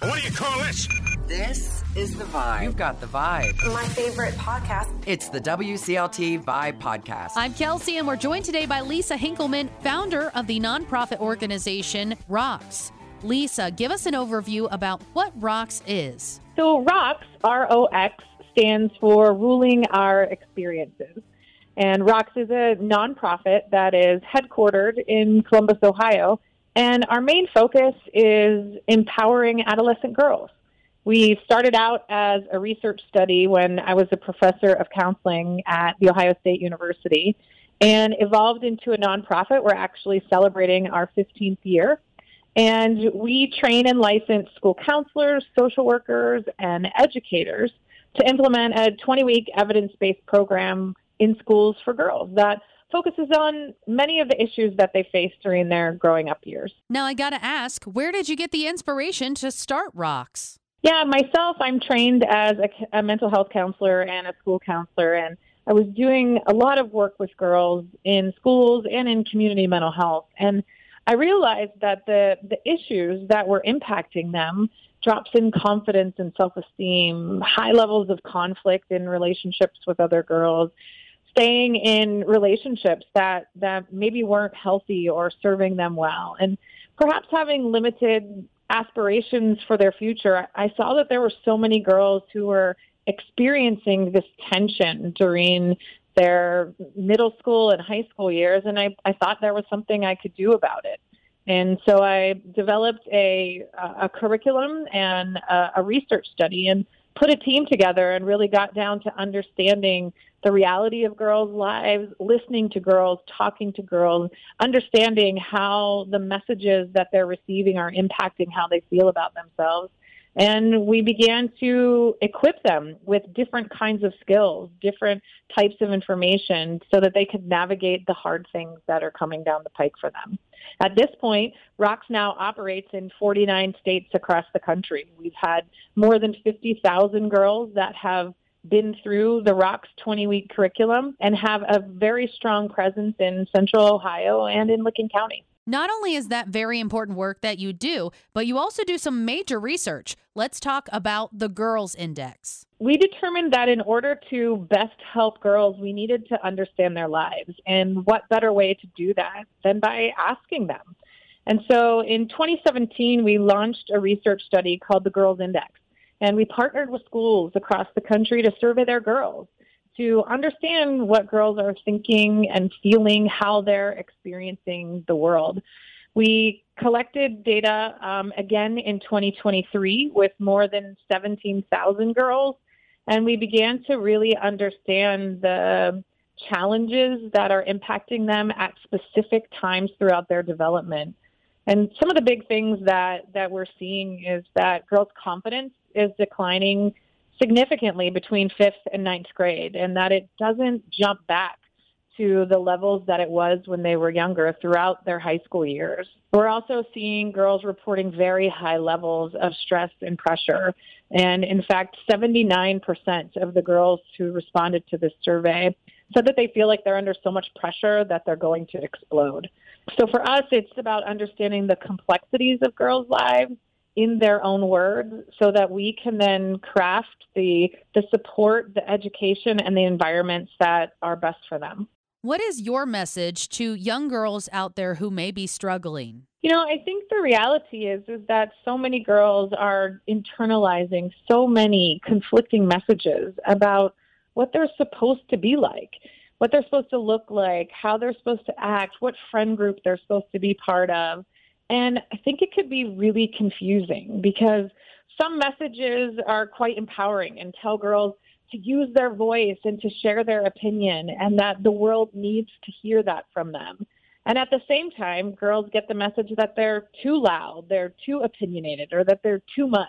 What do you call this? This is The Vibe. You've got The Vibe. My favorite podcast. It's the WCLT Vibe Podcast. I'm Kelsey, and we're joined today by Lisa Hinkleman, founder of the nonprofit organization ROX. Lisa, give us an overview about what ROX is. So ROX, R-O-X, stands for Ruling Our Experiences. And ROX is a nonprofit that is headquartered in Columbus, Ohio. And our main focus is empowering adolescent girls. We started out as a research study when I was a professor of counseling at The Ohio State University and evolved into a nonprofit. We're actually celebrating our 15th year. And we train and license school counselors, social workers, and educators to implement a 20-week evidence-based program in schools for girls that focuses on many of the issues that they face during their growing up years. Now, I got to ask, where did you get the inspiration to start ROX? Yeah, myself, I'm trained as a mental health counselor and a school counselor, and I was doing a lot of work with girls in schools and in community mental health. And I realized that the issues that were impacting them, drops in confidence and self-esteem, high levels of conflict in relationships with other girls, staying in relationships that maybe weren't healthy or serving them well, and perhaps having limited aspirations for their future. I saw that there were so many girls who were experiencing this tension during their middle school and high school years, and I thought there was something I could do about it. And so I developed a curriculum and a research study and put a team together and really got down to understanding the reality of girls' lives, listening to girls, talking to girls, understanding how the messages that they're receiving are impacting how they feel about themselves. And we began to equip them with different kinds of skills, different types of information so that they could navigate the hard things that are coming down the pike for them. At this point, ROX now operates in 49 states across the country. We've had more than 50,000 girls that have been through the ROX 20-week curriculum and have a very strong presence in Central Ohio and in Licking County. Not only is that very important work that you do, but you also do some major research. Let's talk about the Girls Index. We determined that in order to best help girls, we needed to understand their lives. And what better way to do that than by asking them? And so in 2017, we launched a research study called the Girls Index. And we partnered with schools across the country to survey their girls, to understand what girls are thinking and feeling, how they're experiencing the world. We collected data again in 2023 with more than 17,000 girls, and we began to really understand the challenges that are impacting them at specific times throughout their development. And some of the big things that we're seeing is that girls' confidence is declining significantly between 5th and 9th grade, and that it doesn't jump back to the levels that it was when they were younger throughout their high school years. We're also seeing girls reporting very high levels of stress and pressure. And in fact, 79% of the girls who responded to this survey said that they feel like they're under so much pressure that they're going to explode. So for us, it's about understanding the complexities of girls' lives in their own words so that we can then craft the support, the education, and the environments that are best for them. What is your message to young girls out there who may be struggling? You know, I think the reality is that so many girls are internalizing so many conflicting messages about what they're supposed to be like, what they're supposed to look like, how they're supposed to act, what friend group they're supposed to be part of. And I think it could be really confusing because some messages are quite empowering and tell girls to use their voice and to share their opinion and that the world needs to hear that from them. And at the same time, girls get the message that they're too loud, they're too opinionated, or that they're too much.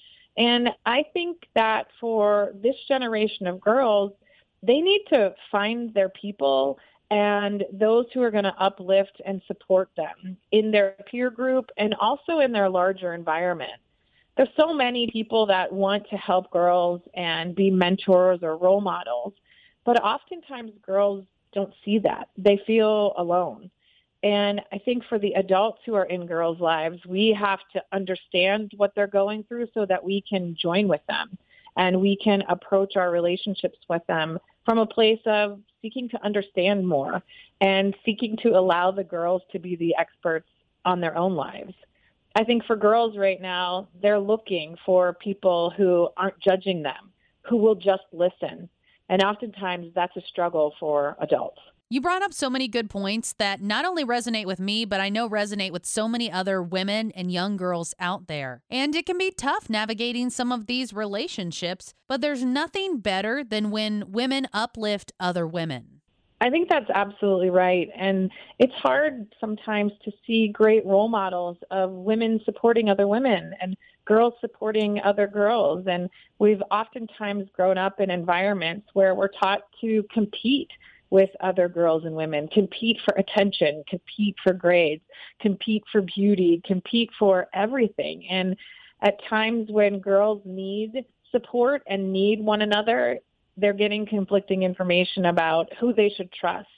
And I think that for this generation of girls, they need to find their people and those who are going to uplift and support them in their peer group and also in their larger environment. There's so many people that want to help girls and be mentors or role models, but oftentimes girls don't see that. They feel alone. And I think for the adults who are in girls' lives, we have to understand what they're going through so that we can join with them and we can approach our relationships with them from a place of seeking to understand more and seeking to allow the girls to be the experts on their own lives. I think for girls right now, they're looking for people who aren't judging them, who will just listen. And oftentimes that's a struggle for adults. You brought up so many good points that not only resonate with me, but I know resonate with so many other women and young girls out there. And it can be tough navigating some of these relationships, but there's nothing better than when women uplift other women. I think that's absolutely right. And it's hard sometimes to see great role models of women supporting other women and girls supporting other girls. And we've oftentimes grown up in environments where we're taught to compete with other girls and women, compete for attention, compete for grades, compete for beauty, compete for everything. And at times when girls need support and need one another, they're getting conflicting information about who they should trust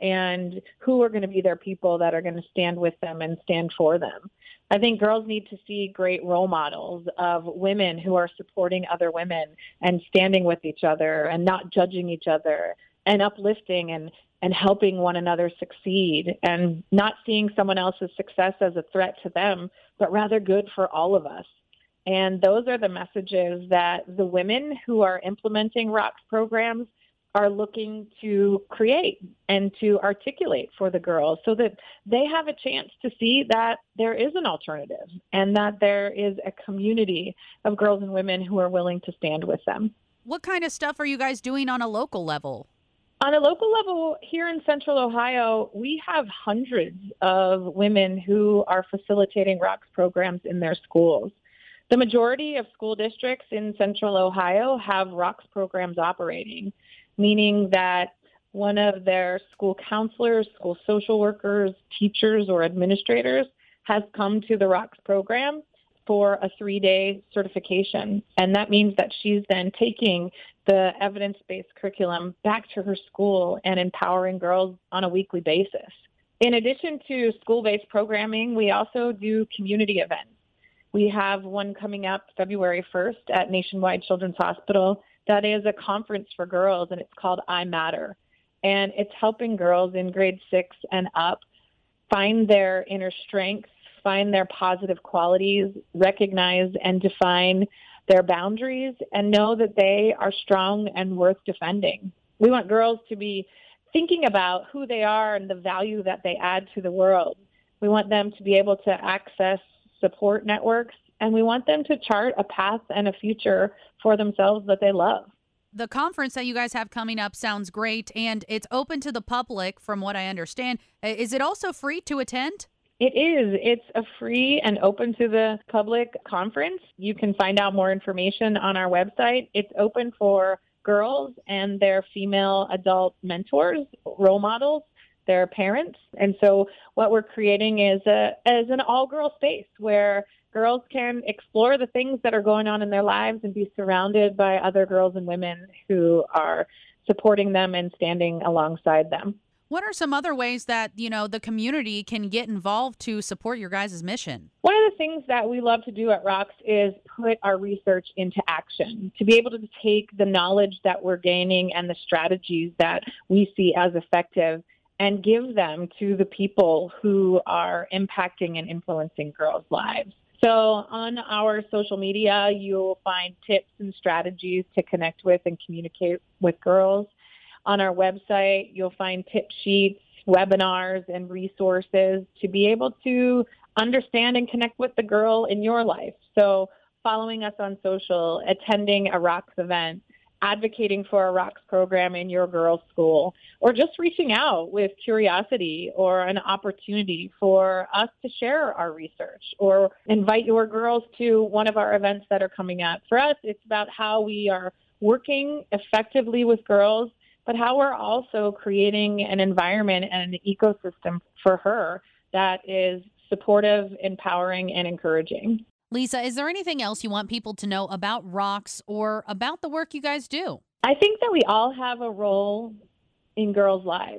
and who are going to be their people that are going to stand with them and stand for them. I think girls need to see great role models of women who are supporting other women and standing with each other and not judging each other and uplifting and helping one another succeed and not seeing someone else's success as a threat to them, but rather good for all of us. And those are the messages that the women who are implementing ROCS programs are looking to create and to articulate for the girls so that they have a chance to see that there is an alternative and that there is a community of girls and women who are willing to stand with them. What kind of stuff are you guys doing on a local level? On a local level here in Central Ohio, we have hundreds of women who are facilitating ROCS programs in their schools. The majority of school districts in Central Ohio have ROCS programs operating, meaning that one of their school counselors, school social workers, teachers, or administrators has come to the ROCS program for a 3-day certification. And that means that she's then taking the evidence-based curriculum back to her school and empowering girls on a weekly basis. In addition to school-based programming, we also do community events. We have one coming up February 1st at Nationwide Children's Hospital. That is a conference for girls, and it's called I Matter. And it's helping girls in grade 6 and up find their inner strengths, find their positive qualities, recognize and define their boundaries, and know that they are strong and worth defending. We want girls to be thinking about who they are and the value that they add to the world. We want them to be able to access support networks, and we want them to chart a path and a future for themselves that they love. The conference that you guys have coming up sounds great, and it's open to the public from what I understand. Is it also free to attend? It is. It's a free and open to the public conference. You can find out more information on our website. It's open for girls and their female adult mentors, role models, their parents. And so what we're creating is an all-girl space where girls can explore the things that are going on in their lives and be surrounded by other girls and women who are supporting them and standing alongside them. What are some other ways that, the community can get involved to support your guys' mission? One of the things that we love to do at ROCS is put our research into action, to be able to take the knowledge that we're gaining and the strategies that we see as effective and give them to the people who are impacting and influencing girls' lives. So on our social media, you'll find tips and strategies to connect with and communicate with girls. On our website, you'll find tip sheets, webinars, and resources to be able to understand and connect with the girl in your life. So following us on social, attending a ROCS event, advocating for a ROCS program in your girls' school, or just reaching out with curiosity or an opportunity for us to share our research or invite your girls to one of our events that are coming up. For us, it's about how we are working effectively with girls, but how we're also creating an environment and an ecosystem for her that is supportive, empowering, and encouraging. Lisa, is there anything else you want people to know about ROCS or about the work you guys do? I think that we all have a role in girls' lives.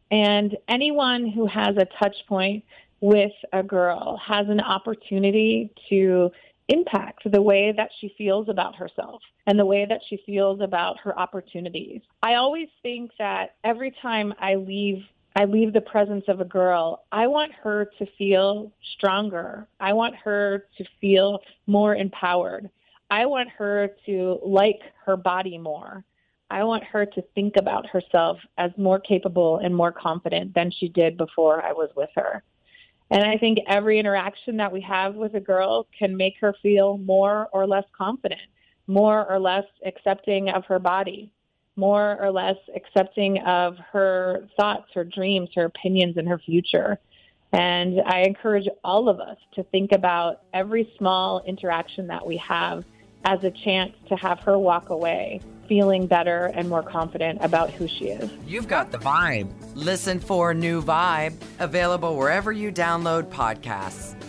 And anyone who has a touch point with a girl has an opportunity to impact the way that she feels about herself and the way that she feels about her opportunities. I always think that every time I leave the presence of a girl, I want her to feel stronger. I want her to feel more empowered. I want her to like her body more. I want her to think about herself as more capable and more confident than she did before I was with her. And I think every interaction that we have with a girl can make her feel more or less confident, more or less accepting of her body, more or less accepting of her thoughts, her dreams, her opinions, and her future. And I encourage all of us to think about every small interaction that we have as a chance to have her walk away feeling better and more confident about who she is. You've got the vibe. Listen for New Vibe, available wherever you download podcasts.